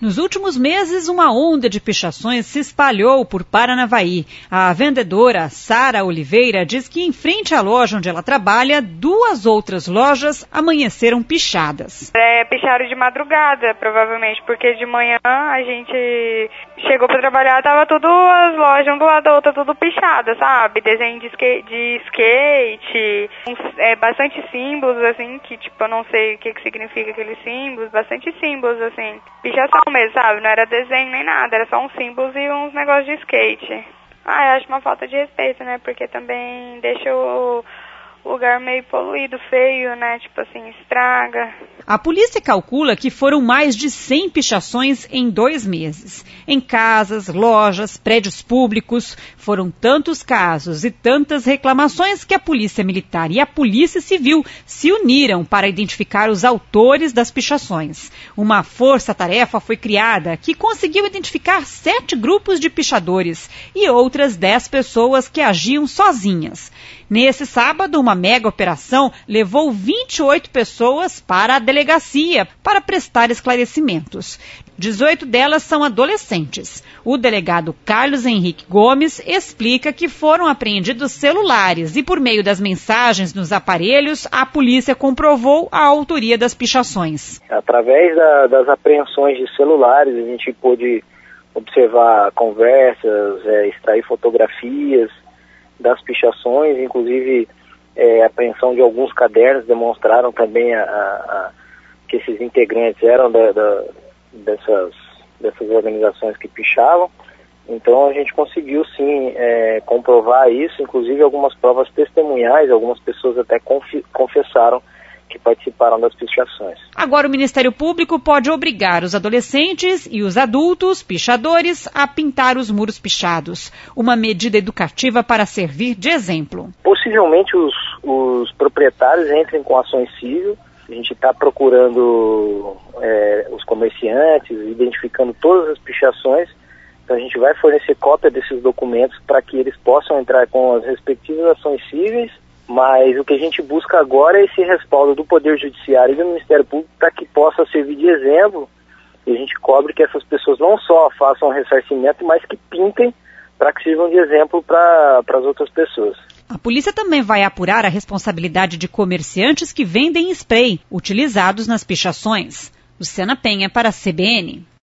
Nos últimos meses, uma onda de pichações se espalhou por Paranavaí. A vendedora Sara Oliveira diz que em frente à loja onde ela trabalha, 2 outras lojas amanheceram pichadas. Picharam de madrugada, provavelmente, porque de manhã a gente chegou para trabalhar, tava tudo as lojas um do lado da outra, tudo pichada, sabe? Desenho de skate, bastante símbolos, assim, que tipo, eu não sei o que significa aqueles símbolos, bastante símbolos, assim. Pichação mesmo, sabe? Não era desenho nem nada, era só uns símbolos e uns negócios de skate. Eu acho uma falta de respeito, né? Porque também deixa o lugar meio poluído, feio, né? Tipo assim, estraga. A polícia calcula que foram mais de 100 pichações em 2 meses. Em casas, lojas, prédios públicos. Foram tantos casos e tantas reclamações que a Polícia Militar e a Polícia Civil se uniram para identificar os autores das pichações. Uma força-tarefa foi criada que conseguiu identificar 7 grupos de pichadores e outras 10 pessoas que agiam sozinhas. Nesse sábado, uma mega operação levou 28 pessoas para a delegacia para prestar esclarecimentos. 18 delas são adolescentes. O delegado Carlos Henrique Gomes explica que foram apreendidos celulares e, por meio das mensagens nos aparelhos, a polícia comprovou a autoria das pichações. Através das apreensões de celulares, a gente pôde observar conversas, extrair fotografias das pichações, inclusive a apreensão de alguns cadernos demonstraram também que esses integrantes eram dessas organizações que pichavam. Então a gente conseguiu sim comprovar isso, inclusive algumas provas testemunhais, algumas pessoas até confessaram que participaram das pichações. Agora o Ministério Público pode obrigar os adolescentes e os adultos pichadores a pintar os muros pichados. Uma medida educativa para servir de exemplo. Possivelmente os proprietários entrem com ações civis. A gente está procurando os comerciantes, identificando todas as pichações. Então a gente vai fornecer cópia desses documentos para que eles possam entrar com as respectivas ações cíveis. Mas o que a gente busca agora é esse respaldo do Poder Judiciário e do Ministério Público para que possa servir de exemplo e a gente cobre que essas pessoas não só façam ressarcimento, mas que pintem para que sirvam de exemplo para as outras pessoas. A polícia também vai apurar a responsabilidade de comerciantes que vendem spray utilizados nas pichações. Luciana Penha para a CBN.